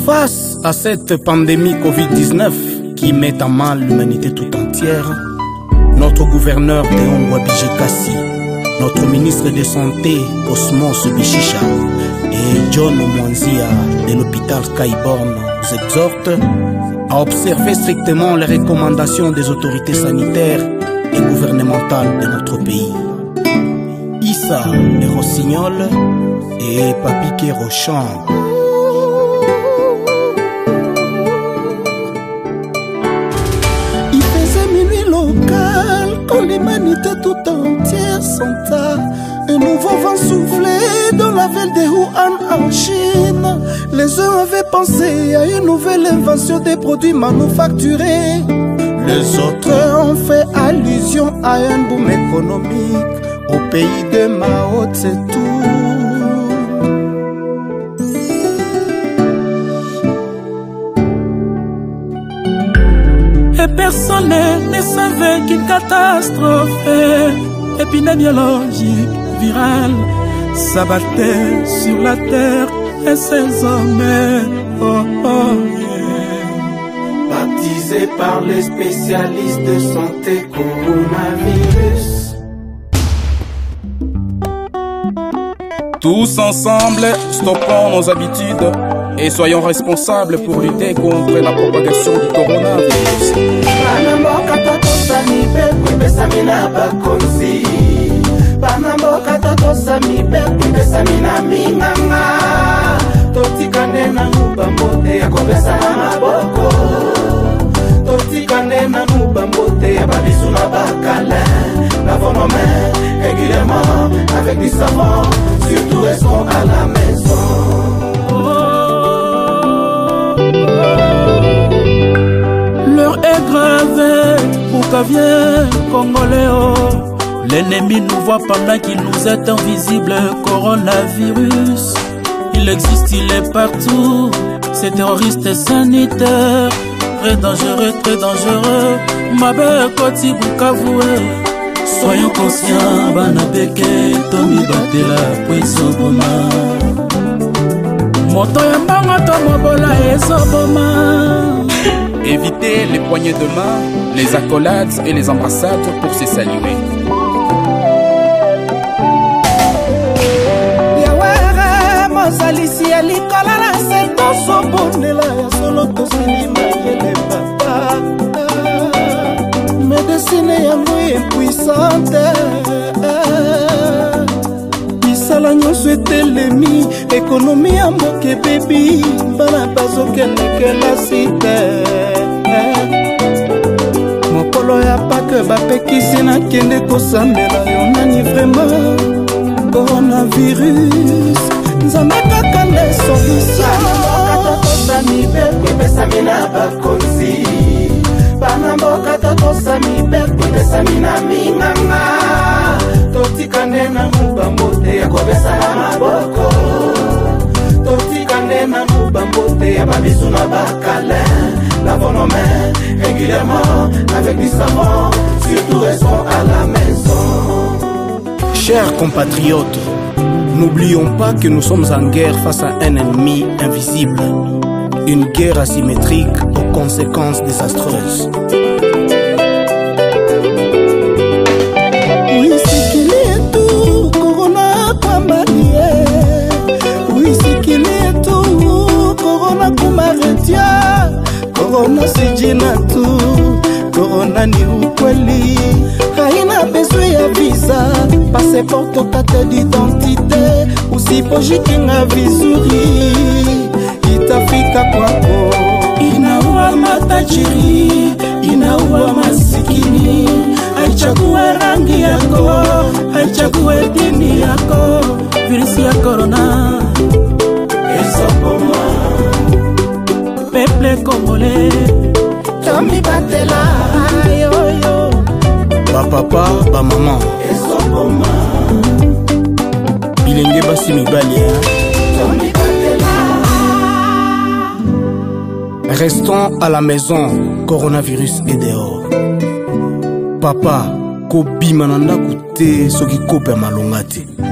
Face à cette pandémie Covid-19 qui met à mal l'humanité tout entière, notre gouverneur Théon Ngwabidje Kasi, notre ministre de Santé Cosmos Bichicha et John Mwanzia de l'hôpital Skyborn nous exhortent à observer strictement les recommandations des autorités sanitaires et gouvernementales de notre pays. Issa et Rossignol et Papique Rochamp. Il faisait minuit local quand l'humanité tout entière senta un nouveau vent souffler dans la ville de Wuhan en Chine. Les uns avaient pensé à une nouvelle invention des produits manufacturés. Les autres ont fait allusion à un boom économique au pays de Mao Tse-tung. Et personne ne savait qu'une catastrophe épidémiologique virale s'abattait sur la terre et ses hommes. Baptisé par les spécialistes de santé coronavirus. Tous ensemble, stoppons nos habitudes et soyons responsables pour lutter contre la propagation du coronavirus. Lavons nos mains régulièrement avec du savon, surtout restons à la maison. L'heure est grave, Bukaviens, Congolais. L'ennemi nous voit pendant qu'il nous est invisible. Coronavirus, il existe, il est partout. C'est terroriste sanitaire, très dangereux, très dangereux. Ma belle Koti Bukavu. Soyons conscients, Banabeke, Tomi Batela, Puisoboma. Moto Yambanga, Tomobola et Soboma. Évitez les poignées de main, les accolades et les embrassades pour se saluer. Yawere, Mozalisi, Alikola, la Seto, Sobonela, Solo, Tosilima, Yele, Papa. Médecine yango impuissante misala nyonso etelemi ekonomi ya mboka bebi bana bazokendekela site mokolo ya pake bapekisi nakende kosambela yo nani vraiment coronavirus nzambe kaka nde solution epesami na bakonzi bana mboka totosami bekudesami na minganga totikane na mubambote ya kobesana maboko totikane na mubambote ya babisu na bakale lavons nos mains régulièrement avec du savon surtout restons à la maison. Chers compatriotes, n'oublions pas que nous sommes en guerre face à un ennemi invisible. Une guerre asymétrique aux conséquences désastreuses. Oui, c'est qu'il est tout, Corona Pambalie. Oui, c'est qu'il est tout, Corona Kumaretia. Corona Sijina tout, Corona ni ukweli. Haina besoin ya visa, passeport au carte d'identité. Usipojikinga vizuri. Itafika kwako, inaua matajiri, inaua masikini, haichague rangi yako, haichague dini yako. Virusi ya corona ezokoma peuple congolais, Tomi Batela yoyo, Ba papa, ba maman ezokoma bilenge basi mibali Tomi Batela. Restons à la maison, coronavirus est dehors. Papa, kobima na ndako te soki kope malonga te.